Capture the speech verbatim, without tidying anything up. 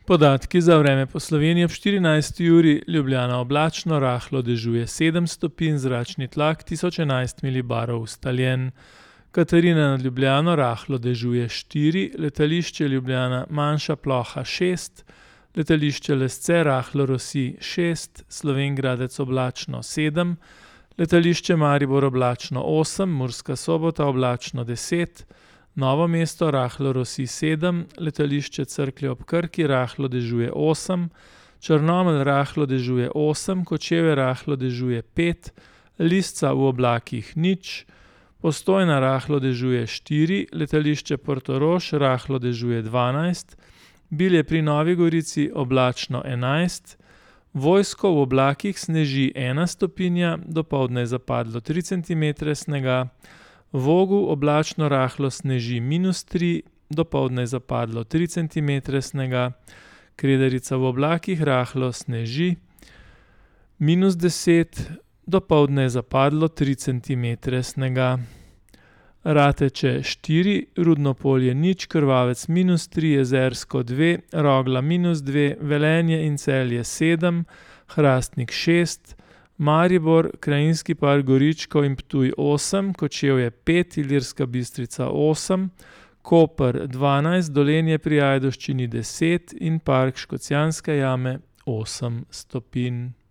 Podatki za vreme po Sloveniji ob štirinajsti uri: Ljubljana oblačno, rahlo dežuje sedem stopinj, zračni tlak tisoč enajst milibarov ustaljen. Katarina nad Ljubljano rahlo dežuje štiri, letališče Ljubljana manjša ploha šest, letališče Lesce rahlo rosi šest, Slovenj Gradec oblačno sedem, letališče Maribor oblačno osem, Murska Sobota oblačno deset, Novo mesto rahlo rosi sedem, letališče Cerklje ob Krki rahlo dežuje osem, Črnomelj rahlo dežuje osem, Kočevje rahlo dežuje pet, Lisca v oblakih nič, Postojna rahlo dežuje štiri, letališče Portorož rahlo dežuje dvanajst, Bilje pri Novi Gorici oblačno enajst, Vojsko v oblakih sneži ena stopinja, dopoldne je zapadlo tri centimetre snega, v Vogu oblačno rahlo sneži minus tri, dopoldne je zapadlo tri centimetre snega, Kredarica v oblakih rahlo sneži minus deset, dopoldne je zapadlo tri centimetre snega. Rateče štiri, Rudno Polje nič, Krvavec minus tri, Jezersko dve, Rogla minus dve, Velenje in Celje sedem, Hrastnik šest, Maribor, Krajinski park Goričko in Ptuj osem, Kočevje pet, Ilirska Bistrica osem, Koper dvanajst, Dolenje pri Ajdovščini deset in Park Škocjanske jame osem stopinj.